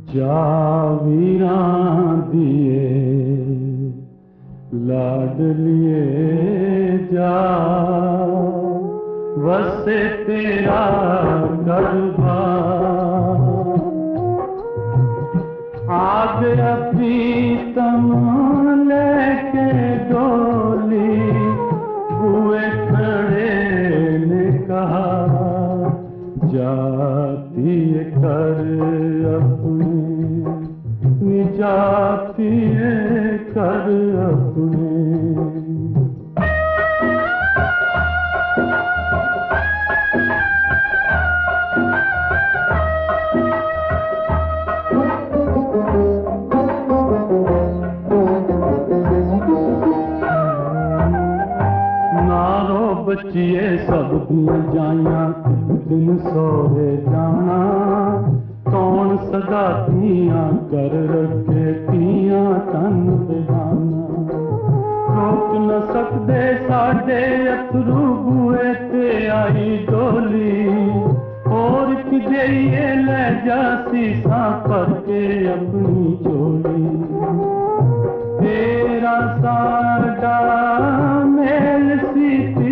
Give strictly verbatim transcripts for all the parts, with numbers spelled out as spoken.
जावीरा दिए लाडलिए जा, वसे तेरा गरबा। आ गया प्रीतम लेके डोली, बुए खड़े ने कहा जाती कर अपने, निजाती कर अपने। बच्चिए सब दिन जाइया, एक दिन सोरे जाना, कौन सगातियां कर रखे तियां तन बेगाना। रोक न सकदे साडे अथरू बुए ते आई डोली, और किदेइए ले जासी सा पर के अपनी चोली। तेरा साडा मेल सी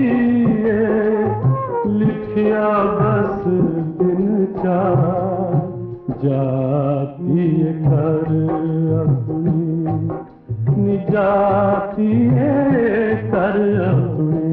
लिखिया बस दिन चार, जाती कर अपनी, निजाती कर अपनी।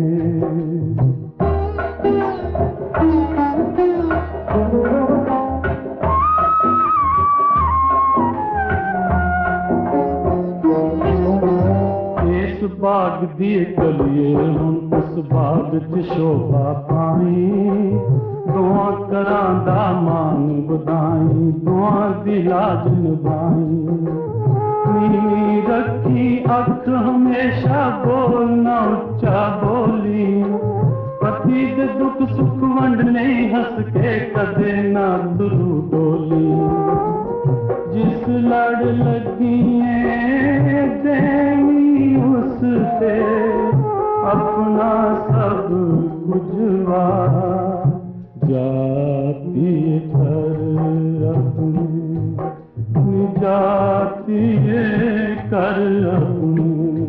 बाग दी कलिए हुण उस बाग च शोभा पाई, दुआ करां दा मान बधाई, दुआ दी लाज निभाई। नीवी रखी अख हमेशा बोलना उच्चा बोली, पति दे दुख सुख वंड नहीं हंस के कदे ना दुरू डोली। जिस लड़ लगिए देवी उससे अपना सब कुछवा, जाती कर अपनी, निजाती कर अपनी।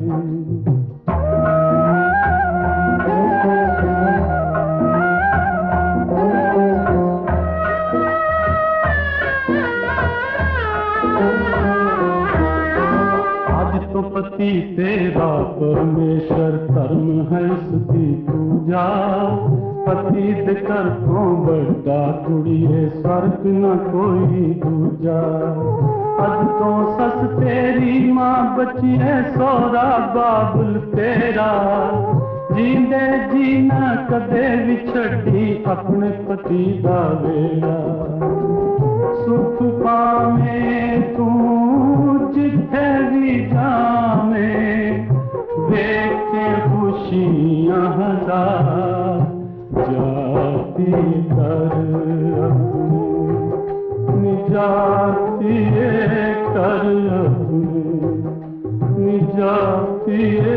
तो पति तेरा परमेश्वर धर्म है उसकी पूजा, पति दे कर तो बड़ा कुड़िए स्वर्ग न कोई दूजा। अज तो सस तेरी मां बची है सोरा बाबुल तेरा, जींदे जी न कदे विछड़ी अपने पति दा वेड़ा। सुख पावे तू जिथे भी जावे, देखे खुशियां हजार, जाती कर अपनी, निजाती कर अपनी, निजाती